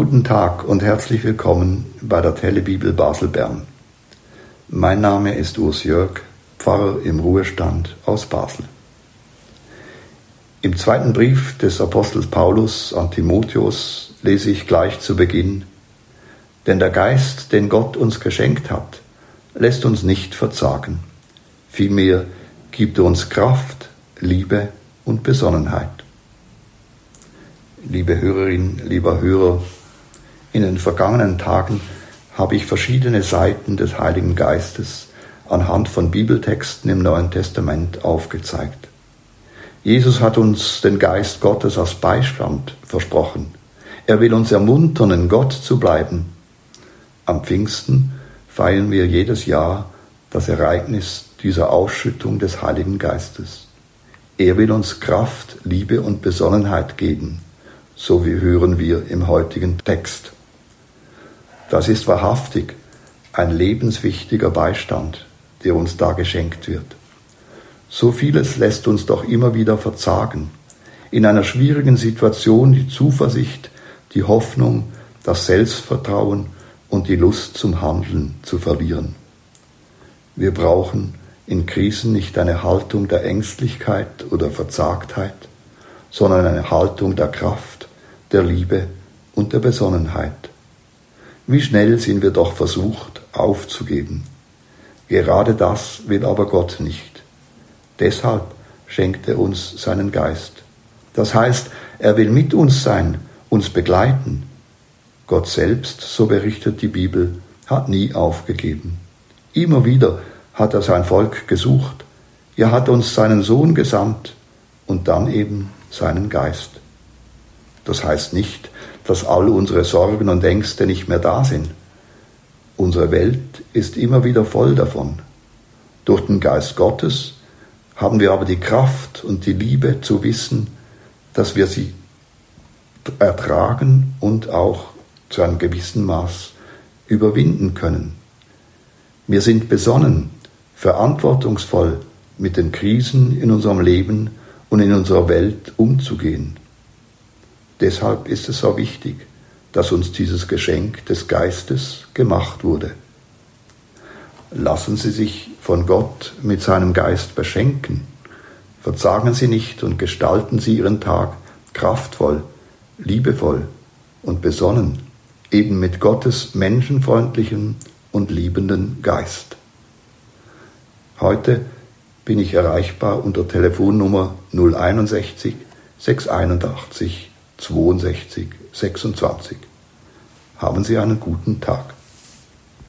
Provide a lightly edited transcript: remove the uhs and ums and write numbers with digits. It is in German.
Guten Tag und herzlich willkommen bei der Telebibel Basel-Bern. Mein Name ist Urs Jörg, Pfarrer im Ruhestand aus Basel. Im zweiten Brief des Apostels Paulus an Timotheus lese ich gleich zu Beginn: Denn der Geist, den Gott uns geschenkt hat, lässt uns nicht verzagen. Vielmehr gibt er uns Kraft, Liebe und Besonnenheit. Liebe Hörerin, lieber Hörer, in den vergangenen Tagen habe ich verschiedene Seiten des Heiligen Geistes anhand von Bibeltexten im Neuen Testament aufgezeigt. Jesus hat uns den Geist Gottes als Beistand versprochen. Er will uns ermuntern, in Gott zu bleiben. Am Pfingsten feiern wir jedes Jahr das Ereignis dieser Ausschüttung des Heiligen Geistes. Er will uns Kraft, Liebe und Besonnenheit geben, so wie hören wir im heutigen Text. Das ist wahrhaftig ein lebenswichtiger Beistand, der uns da geschenkt wird. So vieles lässt uns doch immer wieder verzagen. In einer schwierigen Situation die Zuversicht, die Hoffnung, das Selbstvertrauen und die Lust zum Handeln zu verlieren. Wir brauchen in Krisen nicht eine Haltung der Ängstlichkeit oder Verzagtheit, sondern eine Haltung der Kraft, der Liebe und der Besonnenheit. Wie schnell sind wir doch versucht, aufzugeben. Gerade das will aber Gott nicht. Deshalb schenkt er uns seinen Geist. Das heißt, er will mit uns sein, uns begleiten. Gott selbst, so berichtet die Bibel, hat nie aufgegeben. Immer wieder hat er sein Volk gesucht. Er hat uns seinen Sohn gesandt und dann eben seinen Geist. Das heißt nicht, dass all unsere Sorgen und Ängste nicht mehr da sind. Unsere Welt ist immer wieder voll davon. Durch den Geist Gottes haben wir aber die Kraft und die Liebe zu wissen, dass wir sie ertragen und auch zu einem gewissen Maß überwinden können. Wir sind besonnen, verantwortungsvoll mit den Krisen in unserem Leben und in unserer Welt umzugehen. Deshalb ist es so wichtig, dass uns dieses Geschenk des Geistes gemacht wurde. Lassen Sie sich von Gott mit seinem Geist beschenken. Verzagen Sie nicht und gestalten Sie Ihren Tag kraftvoll, liebevoll und besonnen, eben mit Gottes menschenfreundlichem und liebenden Geist. Heute bin ich erreichbar unter Telefonnummer 061 681 62 26. Haben Sie einen guten Tag.